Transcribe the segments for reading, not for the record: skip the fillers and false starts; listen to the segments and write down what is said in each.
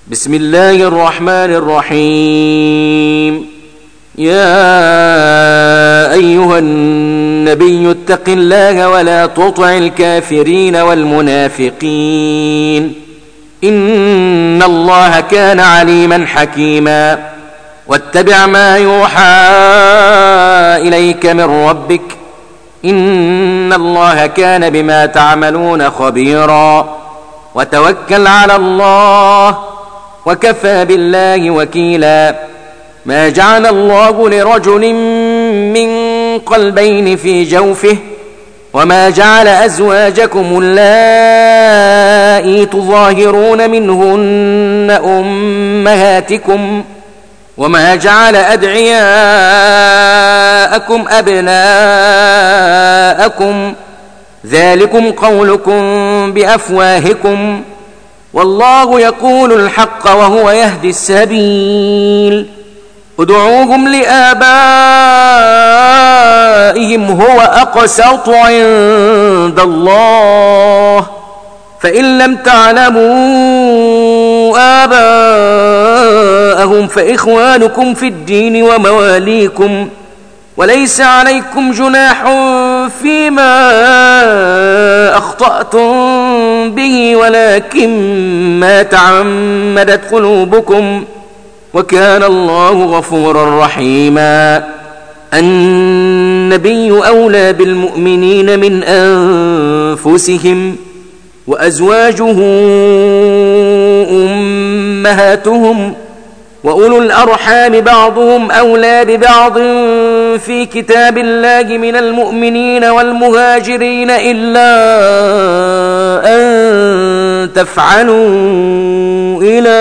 بسم الله الرحمن الرحيم. يا أيها النبي اتق الله ولا تطع الكافرين والمنافقين إن الله كان عليما حكيما. واتبع ما يوحى إليك من ربك إن الله كان بما تعملون خبيرا. وتوكل على الله وكفى بالله وكيلا. ما جعل الله لرجل من قلبين في جوفه وما جعل أزواجكم اللائي تظاهرون منهن أمهاتكم وما جعل أدعياءكم أبناءكم ذلكم قولكم بأفواهكم والله يقول الحق وهو يهدي السبيل. ادعوهم لآبائهم هو أقسط عند الله فإن لم تعلموا آباءهم فإخوانكم في الدين ومواليكم وليس عليكم جناح فيما أخطأتم به ولكن ما تعمدت قلوبكم وكان الله غفورا رحيما. النبي أولى بالمؤمنين من أنفسهم وأزواجه أمهاتهم وأولو الأرحام بعضهم أولى ببعض في كتاب الله من المؤمنين والمهاجرين إلا أن تفعلوا إلى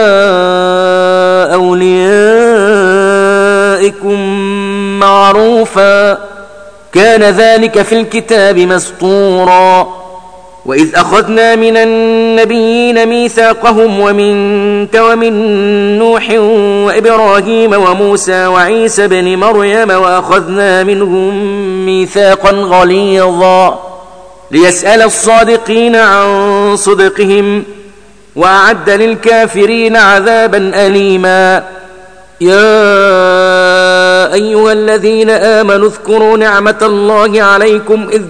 أوليائكم معروفا كان ذلك في الكتاب مسطورا. وإذ أخذنا من النبيين ميثاقهم ومنك ومن نوح وإبراهيم وموسى وعيسى بن مريم وأخذنا منهم ميثاقا غليظا ليسأل الصادقين عن صدقهم وأعد للكافرين عذابا أليما. يا أيها الذين آمنوا اذكروا نعمة الله عليكم إذ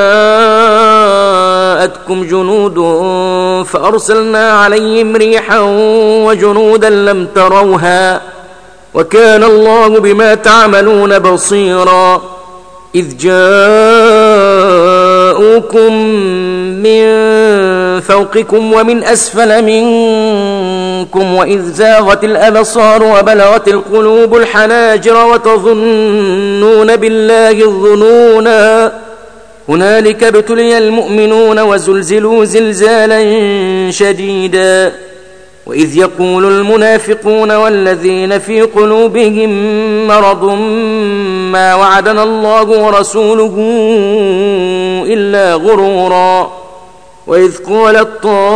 جاءتكم جنود فأرسلنا عليهم ريحا وجنودا لم تروها وكان الله بما تعملون بصيرا. إذ جاءوكم من فوقكم ومن أسفل منكم وإذ زاغت الأبصار وبلغت القلوب الحناجر وتظنون بالله الظنونا هنالك ابتلي المؤمنون وزلزلوا زلزالا شديدا. وإذ يقول المنافقون والذين في قلوبهم مرض ما وعدنا الله ورسوله إلا غرورا. وإذ قالت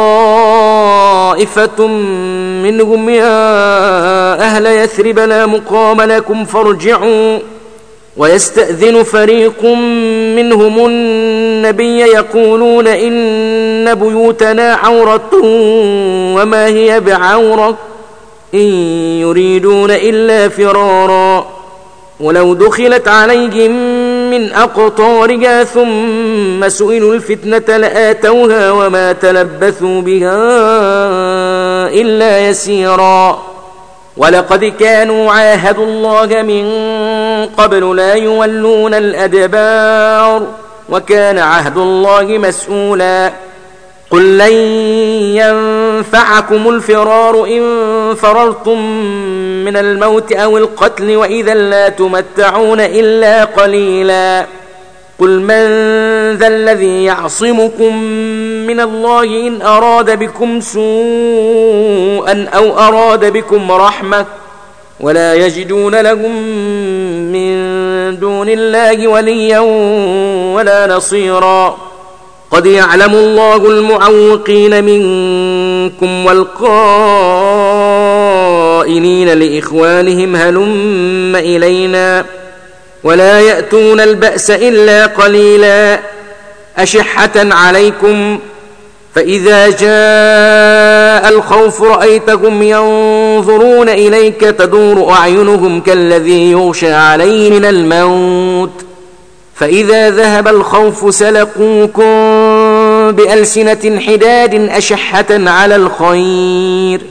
طائفة منهم يا أهل يثرب لا مقام لكم فارجعوا ويستأذن فريق منهم النبي يقولون إن بيوتنا عورة وما هي بعورة إن يريدون إلا فرارا. ولو دخلت عليهم من أقطارها ثم سئلوا الفتنة لآتوها وما تلبثوا بها إلا يسيرا. ولقد كانوا عاهدوا الله من قبل لا يولون الأدبار وكان عهد الله مسؤولا. قل لن ينفعكم الفرار إن فررتم من الموت أو القتل وإذا لا تمتعون إلا قليلا. قل من ذا الذي يعصمكم من الله إن أراد بكم سوءا أو أراد بكم رحمة ولا يجدون لهم من دون الله وليا ولا نصيرا. قد يعلم الله المعوقين منكم والقائلين لإخوانهم هلم إلينا ولا يأتون البأس إلا قليلا. أشحة عليكم فإذا جاء الخوف رأيتهم ينظرون إليك تدور أعينهم كالذي يغشى عليه من الموت فإذا ذهب الخوف سلقوكم بألسنة حداد أشحة على الخير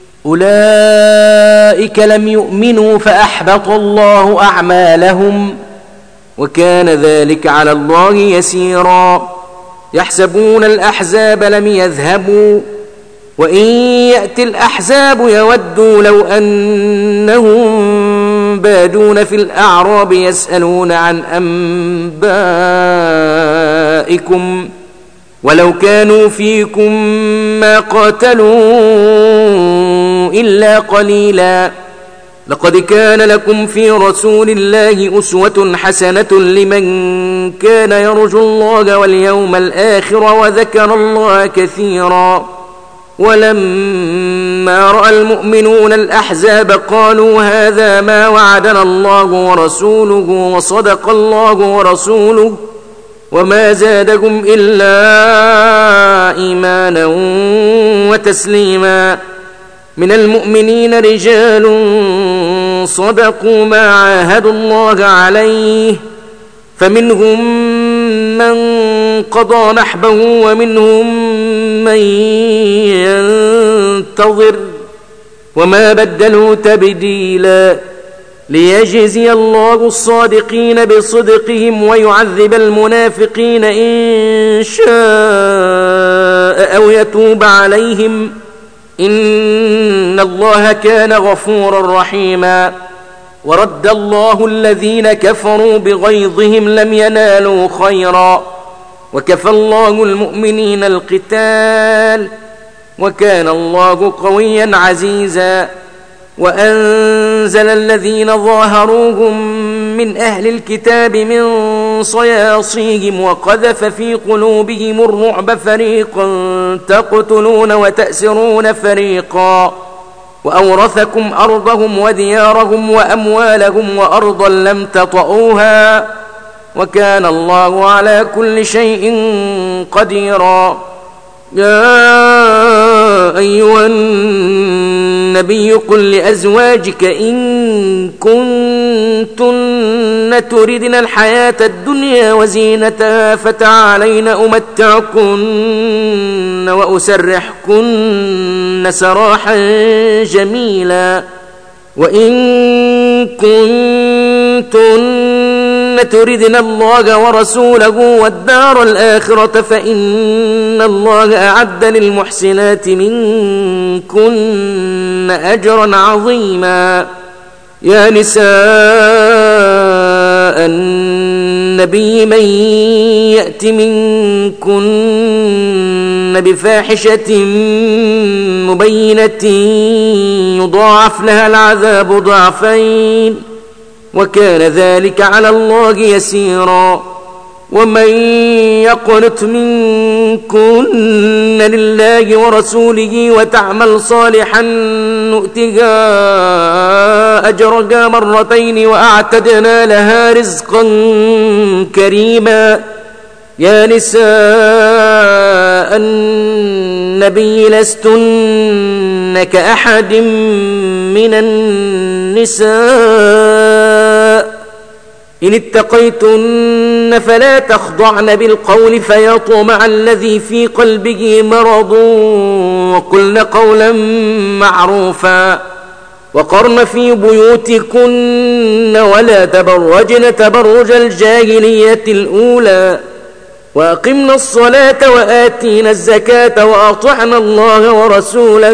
أولئك لم يؤمنوا فأحبط الله أعمالهم وكان ذلك على الله يسيرا يحسبون الأحزاب لم يذهبوا وإن يأتي الأحزاب يودوا لو أنهم بادون في الأعراب يسألون عن أنبائكم ولو كانوا فيكم ما قاتلوا إلا قليلا لقد كان لكم في رسول الله أسوة حسنة لمن كان يرجو الله واليوم الآخر وذكر الله كثيرا ولما رأى المؤمنون الأحزاب قالوا هذا ما وعدنا الله ورسوله وصدق الله ورسوله وما زادهم إلا إيمانا وتسليما من المؤمنين رجال صدقوا ما عاهدوا الله عليه فمنهم من قضى نحبه ومنهم من ينتظر وما بدلوا تبديلا ليجزي الله الصادقين بصدقهم ويعذب المنافقين إن شاء أو يتوب عليهم إن الله كان غفورا رحيما ورد الله الذين كفروا بغيظهم لم ينالوا خيرا وكفى الله المؤمنين القتال وكان الله قويا عزيزا وأنزل الذين ظاهروهم من أهل الكتاب من صياصيهم وقذف في قلوبهم الرعب فريقا تقتلون وتأسرون فريقا وأورثكم أرضهم وديارهم وأموالهم وأرضا لم تطئوها وكان الله على كل شيء قديرا يا أيها النبي قل لأزواجك إن كنتن تردن الحياة الدنيا وزينتها فتعالين أمتعكن وأسرحكن سراحا جميلا وإن كنتن تردن الله ورسوله والدار الآخرة فإن الله أعد للمحسنات منكن أجرا عظيما يا نساء النبي من يأت منكن بفاحشة مبينة يضاعف لها العذاب ضعفين وكان ذلك على الله يسيرا ومن يقنت منكن لله ورسوله وتعمل صالحا نؤتها أجرها مرتين وأعتدنا لها رزقا كريما يا نساء النبي لستن كأحد من النساء إن اتقيتن فلا تخضعن بالقول فيطمع الذي في قلبه مرض وقلن قولا معروفا وقرن في بيوتكن ولا تبرجن تبرج الجاهلية الأولى وأقمنا الصلاة وآتينا الزكاة وأطعنا الله ورسوله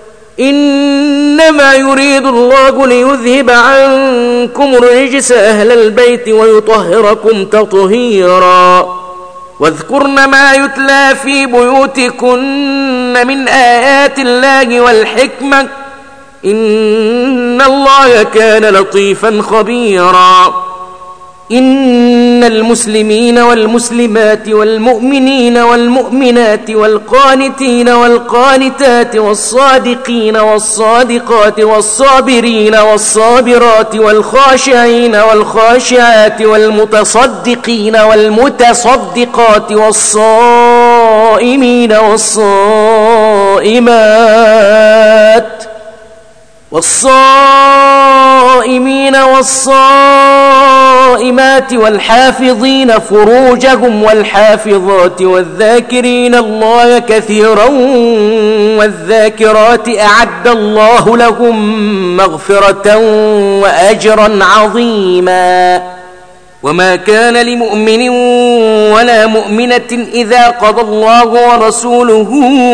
إنما يريد الله ليذهب عنكم الرجس أهل البيت ويطهركم تطهيرا واذكرن ما يتلى في بيوتكن من آيات الله والحكمة إن الله كان لطيفا خبيرا إن المسلمين والمسلمات والمؤمنين والمؤمنات والقانتين والقانتات والصادقين والصادقات والصابرين والصابرات والخاشعين والخاشعات والمتصدقين والمتصدقات والصائمين والصائمات والحافظين فروجهم والحافظات والذاكرين الله كثيرا والذاكرات أعد الله لهم مغفرة وأجرا عظيما. وما كان لمؤمن ولا مؤمنة إذا قضى الله ورسوله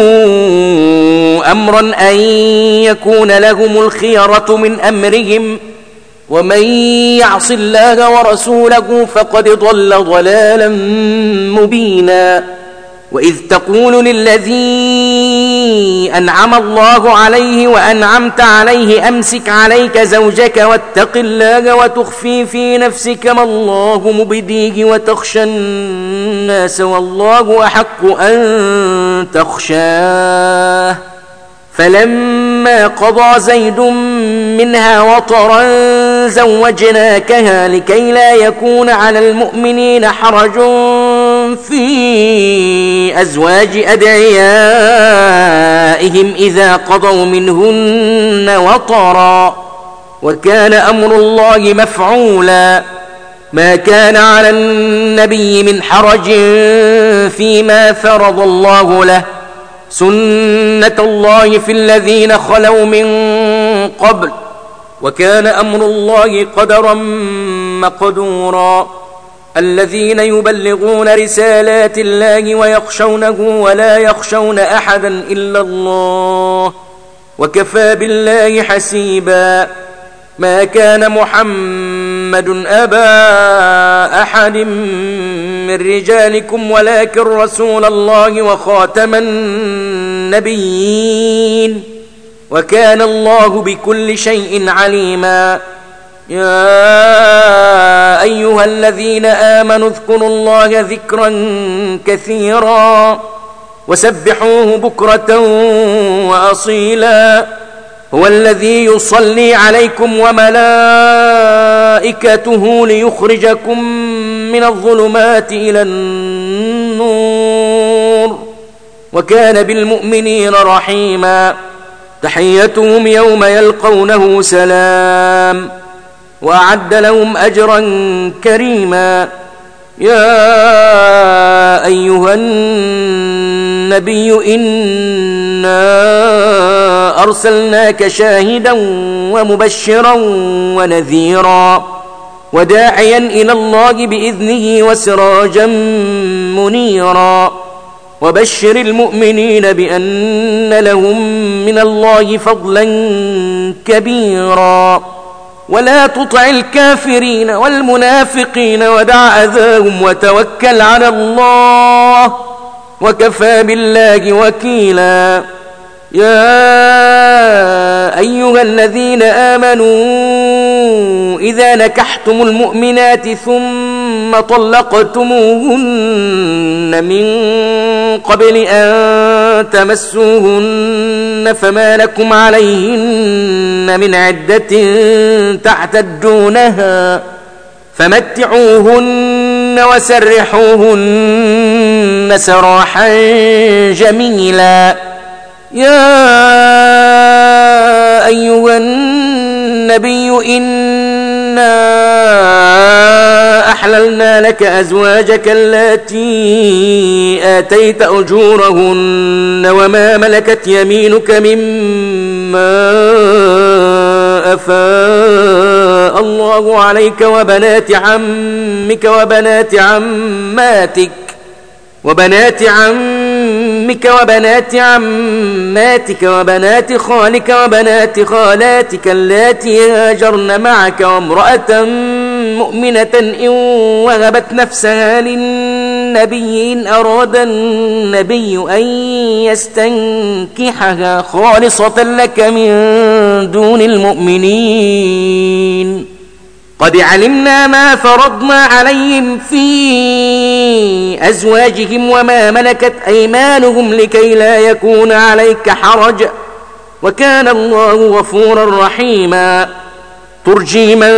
أمرا أن يكون لهم الخيرة من أمرهم ومن يعص الله ورسوله فقد ضل ضلالا مبينا. وإذ تقول للذي أنعم الله عليه وأنعمت عليه أمسك عليك زوجك واتق الله وتخفي في نفسك ما الله مبديه وتخشى الناس والله أحق أن تخشاه. فلما قضى زيد منها وطرا زوجناكها لكي لا يكون على المؤمنين حرج في أزواج أدعيائهم إذا قضوا منهن وطرا وكان أمر الله مفعولا. ما كان على النبي من حرج فيما فرض الله له سنة الله في الذين خلوا من قبل وكان أمر الله قدرا مقدورا. الذين يبلغون رسالات الله ويخشونه ولا يخشون أحدا إلا الله وكفى بالله حسيبا. ما كان محمد أبا أحد من رجالكم ولكن رسول الله وخاتم النبيين وكان الله بكل شيء عليما. يا أيها الذين آمنوا اذكروا الله ذكرا كثيرا وسبحوه بكرة وأصيلا. هو الذي يصلي عليكم وملائكته ليخرجكم من الظلمات إلى النور وكان بالمؤمنين رحيما. تحيتهم يوم يلقونه سلام وأعد لهم أجرا كريما. يا أيها النبي إنا أرسلناك شاهدا ومبشرا ونذيرا وداعيا إلى الله بإذنه وسراجا منيرا. وبشر المؤمنين بأن لهم من الله فضلا كبيرا. ولا تطع الكافرين والمنافقين ودع أذاهم وتوكل على الله وكفى بالله وكيلا. يا أيها الذين آمنوا إذا نكحتم المؤمنات ثم طلقتموهن من قبل أن تمسوهن فما لكم عليهن من عدة تعتدونها فمتعوهن وسرحوهن سراحا جميلا. يا أيها النبي إنا أحللنا لك أزواجك اللاتي آتيت أجورهن وما ملكت يمينك مما أفاء الله عليك وبنات عمك وبنات عماتك وبنات عماتك وبنات خالك وبنات خالاتك اللاتي هاجرن معك وامرأة مؤمنة إن وهبت نفسها للنبي إن أراد النبي أن يستنكحها خالصة لك من دون المؤمنين. قد علمنا ما فرضنا عليهم في أزواجهم وما ملكت أيمانهم لكي لا يكون عليك حرج وكان الله غفورا رحيما ترجي من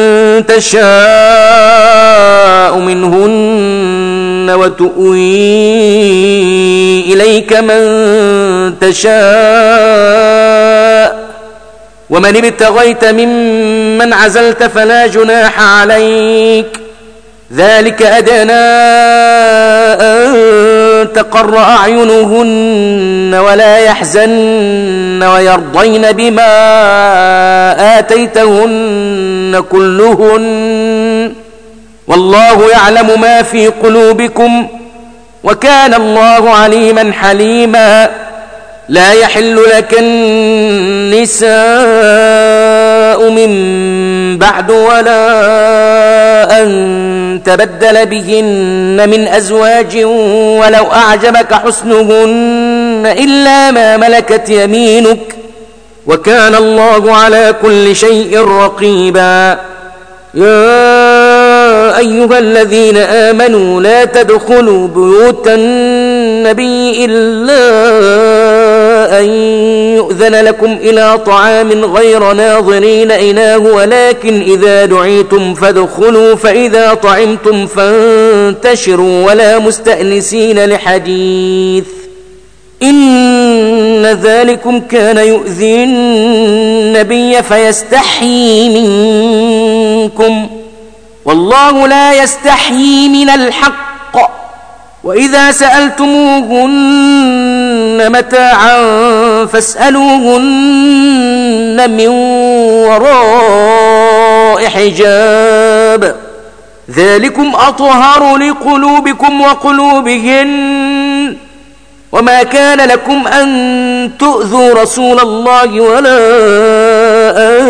تشاء منهن وتؤوي إليك من تشاء ومن ابتغيت ممن عزلت فلا جناح عليك ذلك أدنى أن تقر أعينهن ولا يحزن ويرضين بما آتيتهن كلهن والله يعلم ما في قلوبكم وكان الله عليما حليما لا يحل لك النساء من بعد ولا أن تبدل بهن من أزواج ولو أعجبك حسنهن إلا ما ملكت يمينك وكان الله على كل شيء رقيبا يا أيها الذين آمنوا لا تدخلوا بيوت النبي إلا أن يؤذن لكم إلى طعام غير ناظرين إناه ولكن إذا دعيتم فادخلوا فإذا طعمتم فانتشروا ولا مستأنسين لحديث إن ذلكم كان يؤذي النبي فيستحيي منكم والله لا يستحيي من الحق وإذا سألتموهن متاعا فاسألوهن من وراء حجاب ذلكم أطهر لقلوبكم وقلوبهن وما كان لكم أن تؤذوا رسول الله ولا أن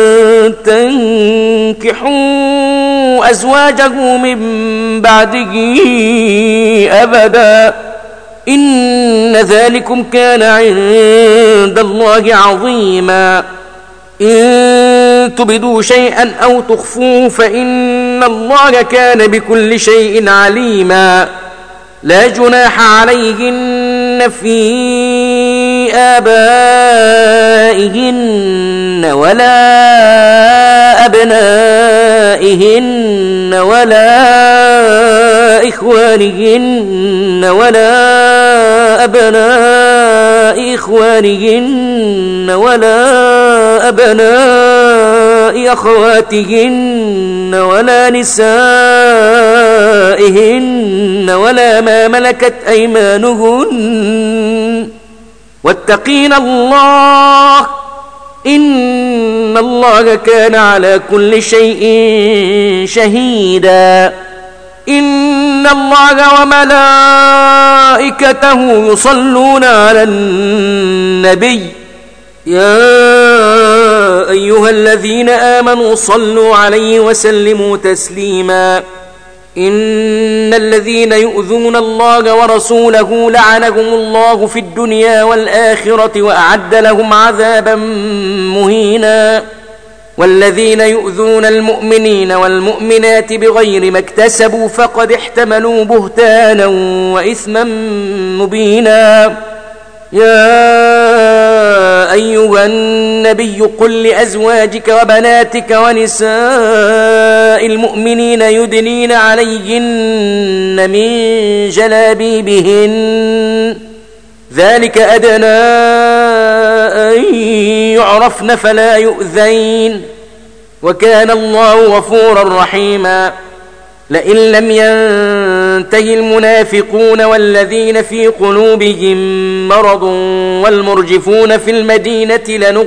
تنكحوا أزواجه من بعده أبدا إن ذلكم كان عند الله عظيما إن تبدوا شيئا أو تخفوه فإن الله كان بكل شيء عليما لا جناح عليهن في آبائهن ولا أبنائهن ولا إخوانهن ولا أبناء إخوانهن ولا أبناء أخواتهن ولا نسائهن ولا ما ملكت أيمانهن واتقين الله إن الله كان على كل شيء شهيدا إن الله وملائكته يصلون على النبي يا أيها الذين آمنوا صلوا عليه وسلموا تسليما إن الذين يؤذون الله ورسوله لعنهم الله في الدنيا والآخرة وأعد لهم عذابا مهينا والذين يؤذون المؤمنين والمؤمنات بغير ما اكتسبوا فقد احتملوا بهتانا وإثما مبينا يا أيها النبي قل لأزواجك وبناتك ونساء المؤمنين يدنين عليهن من جلابيبهن ذلك أدنى أن يعرفن فلا يؤذين وكان الله غفورا رحيما لئن لم ينته المنافقون والذين في قلوبهم مرض والمرجفون في المدينة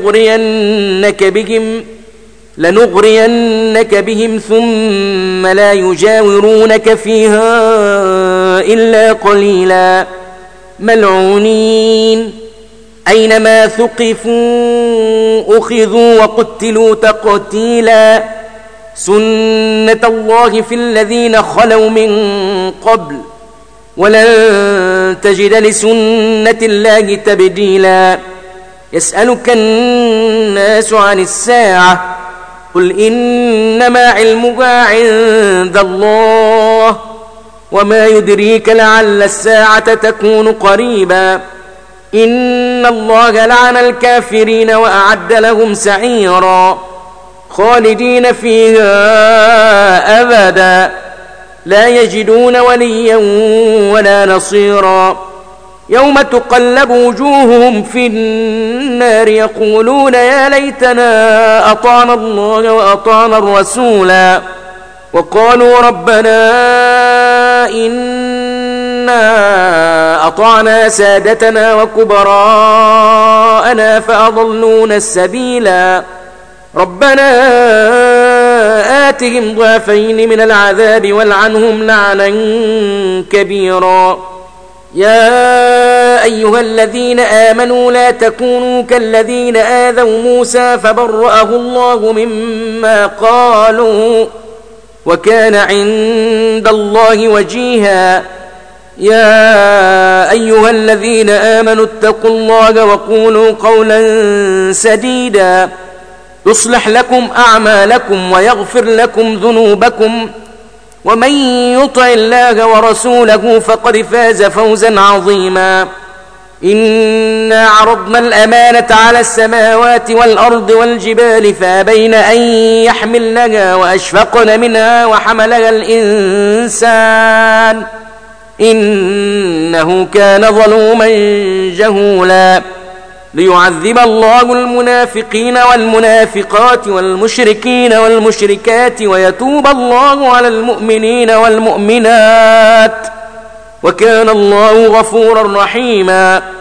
لنغرينك بهم ثم لا يجاورونك فيها إلا قليلا ملعونين أينما ثقفوا أخذوا وقتلوا تقتيلا سنة الله في الذين خلوا من قبل ولن تجد لسنة الله تبديلا يسألك الناس عن الساعة قل إنما علمها عند الله وما يدريك لعل الساعة تكون قريبا إن الله لعن الكافرين وأعد لهم سعيرا خالدين فيها أبدا لا يجدون وليا ولا نصيرا يوم تقلب وجوههم في النار يقولون يا ليتنا أطعنا الله وأطعنا الرسولا وقالوا ربنا إنا أطعنا سادتنا وكبراءنا فأضلونا السبيلا ربنا آتهم ضعفين من العذاب والعنهم لعنا كبيرا يا أيها الذين آمنوا لا تكونوا كالذين آذوا موسى فبرأه الله مما قالوا وكان عند الله وجيها يا أيها الذين آمنوا اتقوا الله وقولوا قولا سديدا يصلح لكم أعمالكم ويغفر لكم ذنوبكم ومن يطع الله ورسوله فقد فاز فوزا عظيما إنا عرضنا الأمانة على السماوات والأرض والجبال فأبين أن يحملنها وأشفقن منها وحملها الإنسان إنه كان ظلوما جهولا ليعذب الله المنافقين والمنافقات والمشركين والمشركات ويتوب الله على المؤمنين والمؤمنات وكان الله غفورا رحيما